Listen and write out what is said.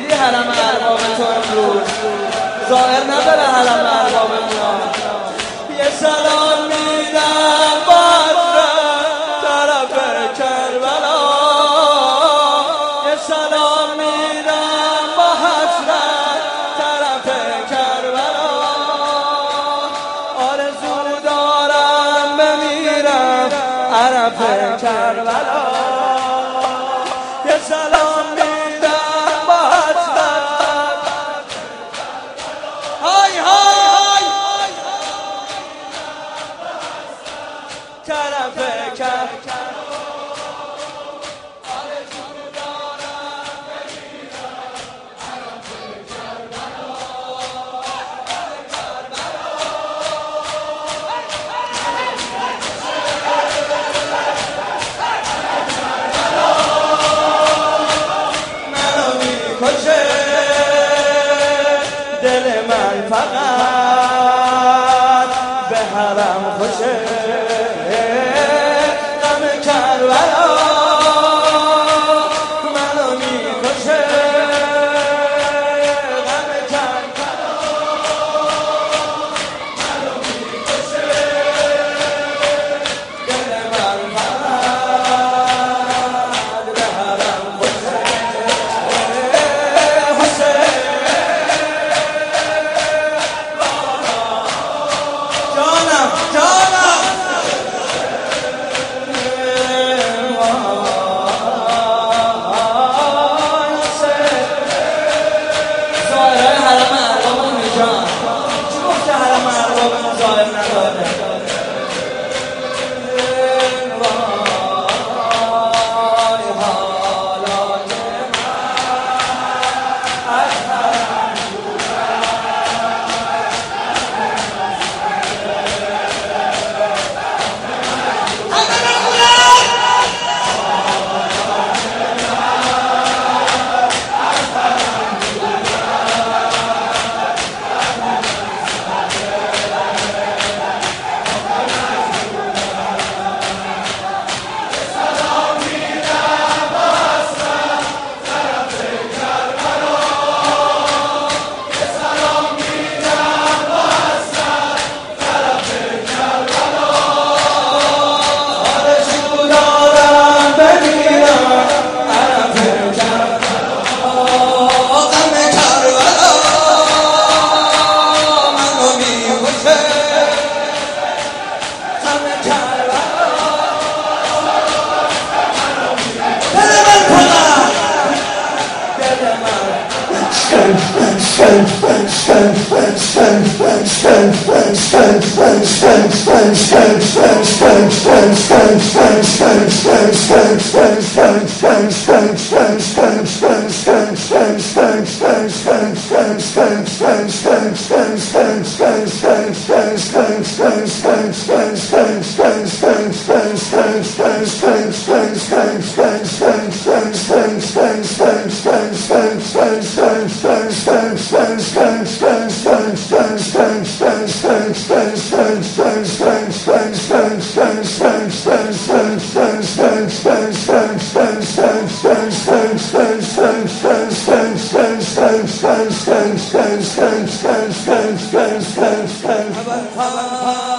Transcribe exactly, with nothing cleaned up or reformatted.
دیدی حرم ارباب تو امروز ظاهر نداره حرم ارباب میاد. یه سلام میدم با طرف کربلا، یه سلام میدم با حسرت طرف کربلا. آرزو دارم بمیرم عرف کربلا. یه سلام میدم با حسرت های های طرف کربلا. دل من فقط به حرم خوشه، غم کربلا منو میکشه، غم کربلا منو میکشه. دل من فقط به حرم خوشه، Have a